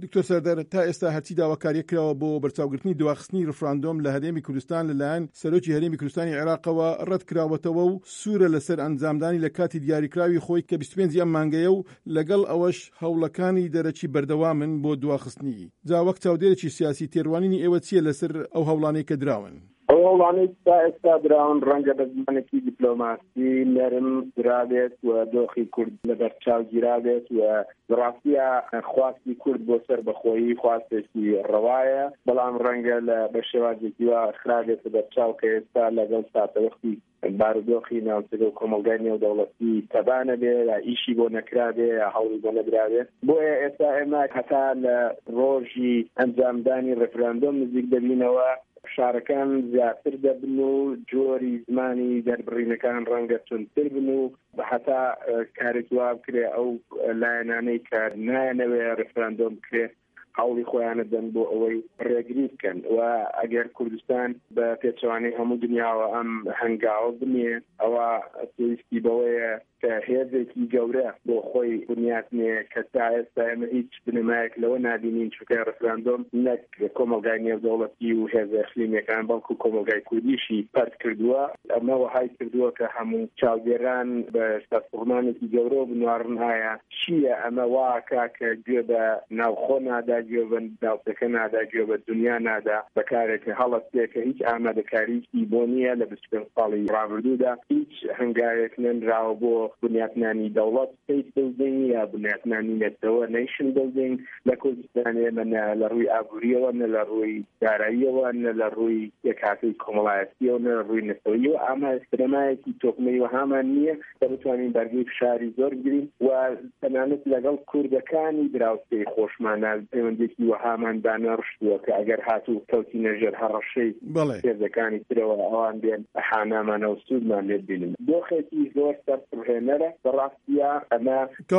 دکتۆر سەردار تا ئێستا هەرچی داواکاریە کراوە بۆ بەرچاوگرتنی دواخستنی ڕفراندۆم لە هەرێمی کوردستان لەلایەن سەرۆکی هەرێمی کوردستانی عێراقەوە ڕەت کراوەتەوە و سوورە لەسەر ئەنجامدانی لە کاتی دیاریکراوی خۆی کە 25 ئەم مانگەیە و لەگەڵ ئەوەش هەوڵەکانی دەرەچی بەردەوامن بۆ دواخستنی. جا وەک چاودێرێکی سیاسی تێڕوانینی ئێوە چییە لەسەر ئەو هەوڵانەی کە دراون؟ ئەوڵانەی تا ئێستا دراون ڕەنگە بە زمانێکی دیپلۆماسی نەرم درابێت و دۆخی کورد لە بەرچاو گیرابێت و ڕاستیە خواستی کورد بۆ سەر بەخۆیی خواستێکی ڕەوایە، بەڵام ڕەنگە لە بە شێوازێکی وا خراپێتە بەرچاو کە ئێستا لەگەڵ ساتەوەختی بارودۆخی ناوچەکە و کۆمەلگای نێودەوڵەتی تەبانە بێ یا ئیشی بۆ نەکرابێ یا هەوڵی بۆ نەدرابێ. بۆیە ئێستا ئێمە هەتا لە ڕۆژی ئەنجامدانی ڕێفراندۆم نزیک دەبینەوە شارەکان زیاتر دەبن و جۆری زمانی دەربڕینەکان ڕەنگە چونتر بن و هەتا کارێکی وا بکرێ ئەو لایەنانەی کە نایەنەوێ ڕێفراندۆم بکرێ هەوڵی خۆیانە دەن بۆ ئەوەی ڕێگری بکەن و ئەگەر کوردستان بە پێچەوانەی هەموو دنیاوە ئەم هەنگاوە بنێ ئەوە پێویستی بەوەیە کە هێزێکی گەورە بۆ خۆی بنیاتنێ کە تا ئێستا ئێمە هیچ بنەمایەک لەوە نبینین چونکە ڕێفراندۆم نەک کۆمەلگای نێودەوڵەتی و هێزە ئەقلیمیەکان بەڵکو کۆمەلگای کوردیشی پەرت کردووە. ئەمە وەهای کردووە کە هەموو چاودێران بە سەرسوڕمانێکی گەورە بنوارن ئایا چییە ئەمە واکە کە گوێ بە ناوخۆ نادا، گوێ بە ناوچەکە نادا، گوێ بە دنیا نادا، بەکارێکە هەڵەستێ کە هیچ ئامادەکاریی بۆ نییە لە 25 ساڵی ڕابردوودا هیچ هەنگاوێک نەنراوە بۆ بنیاتنانی دەوڵەت state building یا بنیاتنانی نێتەوە nation building لە کوردستانێ منە لە ڕووی ئابووریەوە نە لە ڕووی داراییەوە نە لە ڕووی یەکاتەی کۆمەڵایەتیەوە نە لە ڕووی نەتەوەیەوە ئامادەکردنەمایەکی تۆکمەی و هامان نییە کە بتوانین بەرگەی فشاری زۆر بگرین و تەنانەت لەگەڵ کوردەکانی دراوسێی خۆشمانە پەیوەندێکی وەهامان دانەڕشتووە کە ئەگەر هاتوو کەوتی نەژێر هەڕەشەی هێزەکانی ترەوە ئەوان بێن حانامانە و سوودمان لێ ببینن. دۆخێکی زۆر سەرسڕهێنەرە بەڕاستیە ئەمە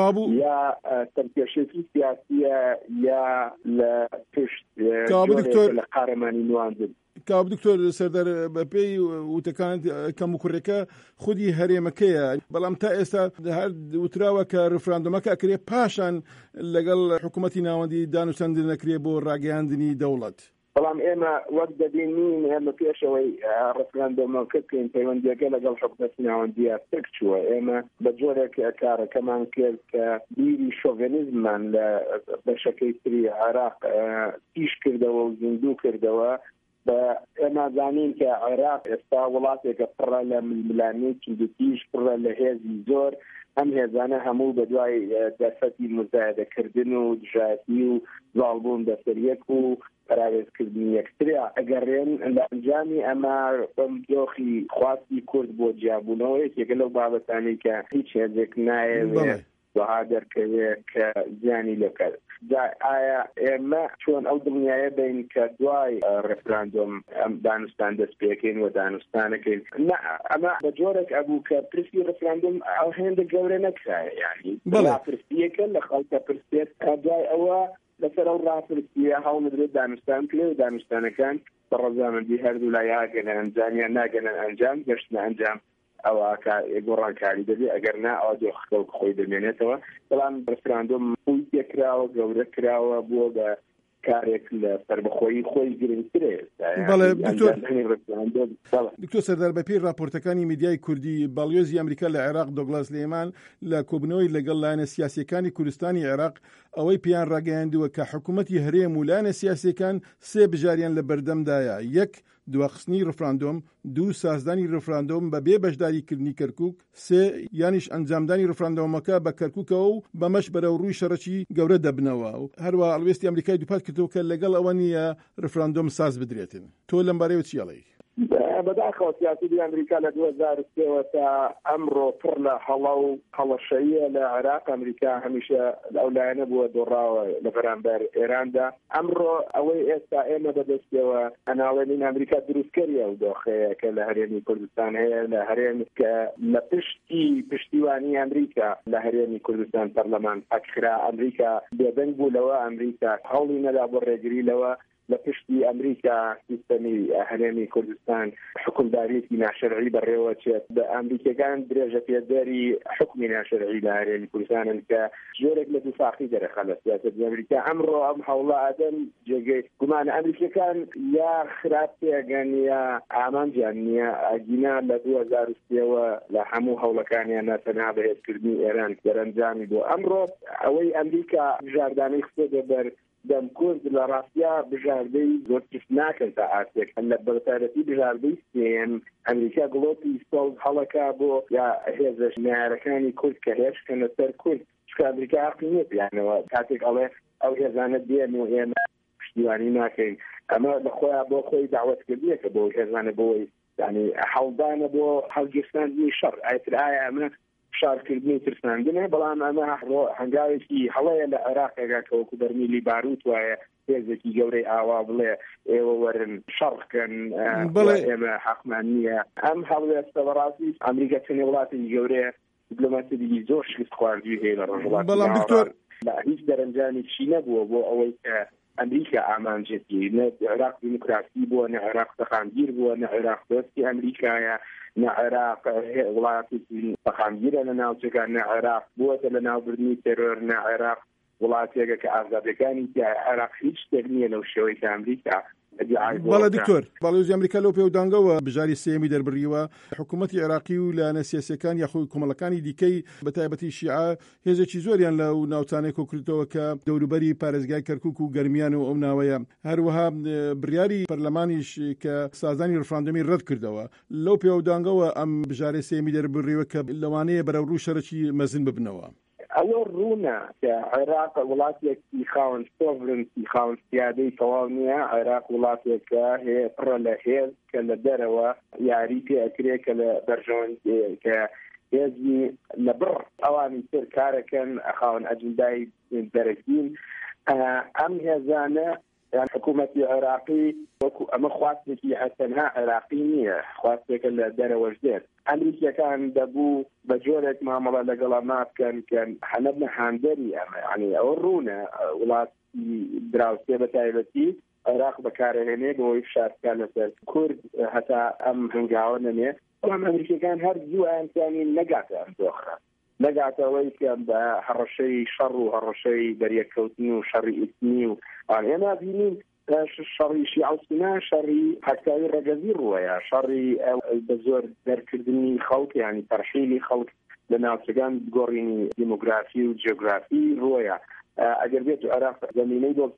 یا سەرکێشێکی سیاسیە یا لە پشت لە قارەمانی نواندن. کاب دکتۆر سەردار بەپێی وتەکانت کەم و کوڕێکە خودی هەرێمەکەیە، بەڵام تا ئێستا هەر وتراوە کە ڕفراندۆمەکە ئەکرێ پاشان لەگەڵ حکوومەتی ناوەندی دانوسەندن نەکرێ بۆ ڕاگەیاندنی دەوڵەت. بەڵام ئێمە وەک دەبینین ئێمە پێشەوەی ڕفراندۆمەکە بکەین پەیوەندیەکە لەگەڵ حکوومەتی ناوەندیە تەک چووە. ئێمە بە جۆرێک کارەکەمان کرد کە بیری شۆڤێنیزممان لە بەشەکەی تری عێراق پیش کردەوە و زیندوو کردەوە. بە ئێمە زانین کە عێراق ئێستا وڵاتێکە پڕە لە ململانێکی دوتیش پڕە لە هێزی زۆر، ئەم هێزانە هەموو بە دوای دەرفەتی مزایدەکردن و دژایەتی و زاڵبوون بەسەریەک و پراوێزکردنی یەکتریا ئەگەڕێن لە ئەنجامی ئەمە بەم دۆخی خواستی کورد بۆ جیابوونەوە یەکێکە لەو بابەتانی کە هیچ هێزێک نایەوێت وها دەرکەوێت کە زیانی لەکات. ئایا ئێمە چۆن ئەو دڵنیایە بین کە دوای ڕێفراندۆم ئەم دانوستان دەست پێکەین و دانوستانەکەین؟ ئەمە بە جۆرێک ئەبوو کە پرسی ڕێفراندۆم ئەو هێندە گەورە نەکرایە، یعنی پرسیەکە لە خەڵکە پرسێت دوای ئەوە لەسەر ئەو ڕاپرسیە هەوڵدرێت دانوستان کرێ و دانوستانەکان بە ڕەزامەندی هەردوو لای یاگەنە ئەنجامیان ناگەنە ئەنجام گەشتنە ئەنجام ئەوە گۆڕانکاری دەبێت، ئەگەر نا ئەوە دۆخەوە خۆی دەمێنێتەوە. بەڵام ڕێفراندۆم پووی تێکراوە گەورە کراوە بۆ بە کارێک لە سەربەخۆیی خۆی گرنگترێ. دکتۆر سەردار بەپێی راپۆرتەکانی میدیای کوردی باڵیۆزی ئەمریکا لە عێراق دۆگلاس لێمان لە کۆبنەوەی لەگەڵ لایەنە سیاسیەکانی کوردستانی عێراق ئەوەی پێیان ڕاگەیاندووە کە حکوومەتی هەرێم و لایەنە سیاسیەکان سێ بژاریان لە بەردەمدایە: یەک دواخستنی ڕفراندۆم، دوو سازدانی ڕفراندۆم بە بێ بەشداریکردنی کەرکووک، سێ یانیش ئەنجامدانی ڕفراندۆمەکە بە کەرکووکەوە و بەمەش بەرەو ڕووی شەڕەکی گەورە دەبنەوە. هەروە هەڵوێستی ئەمریکای دووپات کردەوە کە لەگەڵ ئەوە نیە ڕفراندۆم ساز بدرێتن. تۆ لەم بارەیەوە چی ئەڵێی؟ بەداخەوە سیاسی ئەمریکا لە 2003 تا ئەمڕۆ پڕ لە هەڵە و هەڵەشەیە لە عێراق. ئەمریکا هەمیشە ئەو لایەنە بووە دۆڕاوە لە بەرامبەر ئێراندا. ئەمڕۆ ئەوەی ئێستا ئێمە بەدەستەوە ئەناڵێنین ئەمریکا دروستکەریە و دۆخەیە کە لە هەرێمی کوردستان هەیە، لە هەرێمی کە لە پشتیوانی ئەمریکا لە هەرێمی کوردستان پەرلەمان ئەکرا. ئەمریکا بێدەنگ بوو لەوە، ئەمریکا هەوڵی نەدا بۆ ڕێگری لەوە لپشتی ئەمریکا سیستەمی هەرێمی کوردستان حکومدارێتی ناشەرعی بەڕێوەچێت بە ئەمریکەکان درێژە پێدەری حکمی ناشەرعی لە هەرێمی کوردستانن کە جۆرێک لە دووساقی دەرەخە لە سیاسەت ئەمریکا. ئەمڕۆ ئەم هەوڵە ئەدەن جێگەی گومانە ئەمریکەکان یا خراپ پێگەن یا ئامانجیان نییە ئەگینا لە 2003ەوە لە هەموو هەوڵەکانیان نەتەنها بەهێزکردنی ئێران دەرەنجامی بۆ. ئەمڕۆ ئەوەی ئەمریکا بژاردانەی خستە بەر دەم کورد لە ڕاستیا بژاردەی زۆر تشت ناکەن تا ئاسێک لە بەتایبەتی بژاردەی سێم ئەمریکا گڵۆپی سۆڵ هەڵەکە بۆ یا هێزە ژمارەکانی کورد کە هێشکەنە سەر کورد چکە ئەمریکا عەقڵی نییە بیانەوە کاتێک ئەڵێ ئەو هێزانە دێن و ئێمە پشتیوانی ناکەین. ئەمە لە خۆیان بۆ خۆی داوەتکردیەکە بۆ هێزانە بۆی یعنی هەڵدانە بۆ هەڵگیرستاندنی شەڕ ئایترایە ئەمە شارکردنی ترساندنە بەڵام ئەمە هەنگاوێکی هەڵەیە لە عێراقێکا کەوەکو بەرمیلی باروت وایە هێزێکی گەورەی ئاوا بڵێ ئێوە وەرن شەڕکەن ئێمە حەقمان نییە. ئەم هەڵێستە بەڕاستی ئەمریکا چەندێ وڵاتی گەورەیە دیپلۆماسیی زۆر شکست خواردووی هەیە لە ڕۆژهەڵاتی. بەڵام دکتۆر هیچ دەرەنجامی چی نەبووە بۆ ئەوەی کە ئەمریکا ئامانجێتی نە عێراق دیموکراسی بووە نە عێراق سەخامگیر بووە نە عێراق دۆستی ئەمریکایە نە عێراق وڵاتی سەخامگیرە لە ناوچەکان نە عێراق بووەتە لە ناوبردنی تێرۆر نە عێراق وڵاتێکە کە ئازادەکانی عێراق هیچ شتێک نییە لەو شێوەی کە ئەمریکا. بەڵێ دکتۆر باڵێزی ئەمریکا لەو پێودانگەوە بژاری سێمی دەربڕیوە حکوومەتی عێراقی و لە نەسیاسەکان یاخۆی کۆمەڵەکانی دیکەی بەتایبەتی شیعە هێزێکی زۆریان لەو ناوچانەی کۆکردەوە کە دەوروبەری پارێزگای کەرکووک و گەرمیان و ئەو ناوەیە هەروەها بڕیاری پەرلەمانیش کە سازانی ڕفراندەمی ڕەت کردەوە لەو پێودانگەوە ئەم بژارە سێمی دەربڕیوە کە لەوانەیە بەرەو ڕوو شەرەکی مەزن ببنەوە. ئەوە ڕوونە کە عێراق وڵاتێکی خاوەن سۆڤرنتی خاوەن سیادەی تەواو نییە. عێراق وڵاتێکە هەیە پڕە لە هێز کە لە دەرەوە یاری پێ ئەکرێ کە لە بەرژەوەن کە هێزی لە بڕ ئەوانی تر کارەکەن خاوەن ئەجندای دەرەکین. ئەم هێزانە یان حکوومەتی عێراقی وەکو ئەمە خواستێکی هەستەنها عێراقی نییە خواستێکە لە دەرەوەش دێت. ئەمریکیەکان دەبوو بە جۆرێک مامەڵە لەگەڵا ماکەن کە هەنەب نەهاندەری ئەمە ینی ئەوە ڕوونە وڵاتی دراوسێ بەتایبەتی عێراق بەکارهێنێ بۆی فشارکە لەسەر کورد هەتا ئەم هەنگاوە نەمێ. بەڵام ئەمریکیەکان هەرگیو ئەیانتیانی نەگاتە ئەم دۆخە نەگاتەوەی کە بە هەڕەشەی شەڕ و هەڕەشەی بەریەکەوتنی و شەڕی ئیسمی و ئێمە بینین شەڕی شیعەوسنا شەڕی هەکاوی ڕەگەزی ڕووەیە شەڕی بە زۆر دەرکردنی خەڵک ینی تەرحیلی خەڵک لە ناوچەکان گۆڕینی دیموگرافی و جیۆگرافی ڕووەیە. ئەگەر بێت عێراق زەمینەی بۆ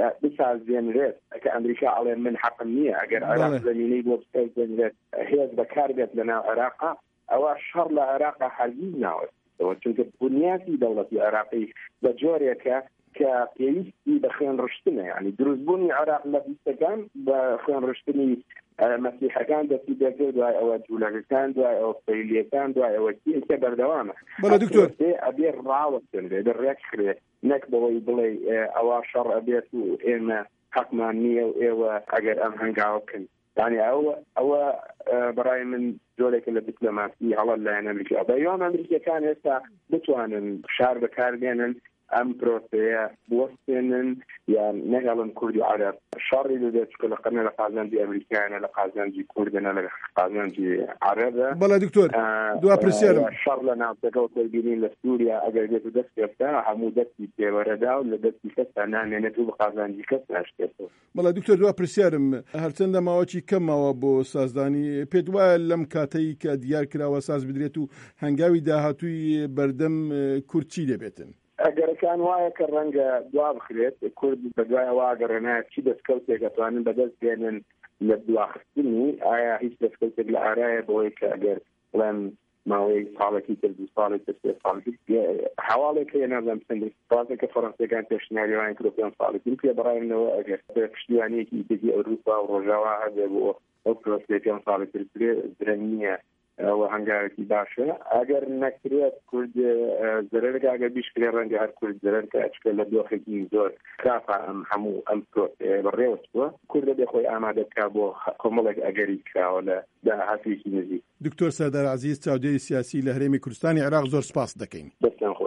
بسازێنرێت کە ئەمریکا ئەڵێ من حەقم نییە ئەگەر عێراق زەمینەی بۆ بسازێنرێت هێز بەکار بێت لە ناو عێراقا ئەوە شەڕ لە عێراقا هەرگیز ناوەست چونکە بنیاتی دەوڵەتی عێراقی بە جۆرێکە کە پێویستی بە خوێن ڕشتنە ینی دروستبوونی عێراق لە بیستەکان بە خوێن ڕشتنی مەسیحەکان دەستی دەکرد دوای ئەوە جوولەکەکان دوای ئەوە فەیلیەکان دوای ئەوە کە بەردەوامە. بەڵێ دکتۆر ئەبێ ڕاوەستن بێ ڕێک کرێت نەک بەوەی بڵێ ئەوە شەڕ ئەبێت و ئێمە حەقمان نییە و ئێوە ئەگەر ئەم هەنگاوە بکەن ینی ئەوە بەڕای من جۆرێکە لە دیپلۆماسی هەڵە لایەن ئەمریکا بەیان ئەمریکیەکان ئێستا بتوانن شار بەکاربێنن ئەم پرۆسەیە بوەستێنن یان نەگەڵن کوردی عەرەب شەڕی دەدێت چکە لە قەرنە لە قازانجی ئەمریکایانە لە قازانجی کوردنە لە قازانجی عەرەبە. بەڵێ دکتۆر دوا پرسیارم شەڕ لە ناوچەکەەوە تێبینین لە سووریا ئەگەر بێت و دەست پێبدا هەموو دەستی پێوەرەدا و لە دەستی کەستا نامێنێت و بە قازانجی کەس ناشتێتەوە. بەڵێ دکتۆر دوا پرسیارم هەرچەندە ماوەی کەمەوە بۆ سازدانی پێت وایە لەم کاتەی کە دیار کراوە ساز بدرێت و هەنگاوی داهاتووی بەردەم کورد چی دەبێتن؟ ئەگەرەکان وایە کە ڕەنگە دوا بخرێت کورد بە دوای واگەڕێنایە چی دەستکەوتێک دەتوانن بەدەست بێنن لە دواخستنی ئایا هیچ دەستکەوتێک لە ئارایە بۆی کە ئەگەر بڵێن ماوەی ساڵێکی تر دو ساڵی تر سێ ساڵی حواڵێک هەیە نازانم چەند سازێکە فەڕەنسیەکان پێشنیاریوان کرد پێم ساڵی تر پێ بەڕایەوە ئەگەر پشتیوانیەکی دیگە ئەوروپا و ڕۆژاوا هەبێ بۆ ئەو پرۆسەی پێم ساڵی تر درەنگ نییە ئەوە هەنگاوێکی باشە ئەگەر نەکرێت کورد زەرەرێک ئەگەر بیشکرێ ڕەنگە هەر کورد زەرەرکە ئەچکە لە دۆخێکی زۆر خراپە ئەم هەموو ئەم بەڕێوەچووە کورد دەبێ خۆی ئامادەکا بۆ کۆمەڵێک ئەگەری کراوە لە داهاتوویەکی نزیک. دکتۆر سەردار عەزیز چاودێری سیاسی لە هەرێمی کوردستانی عێراق زۆر سپاس دەکەین.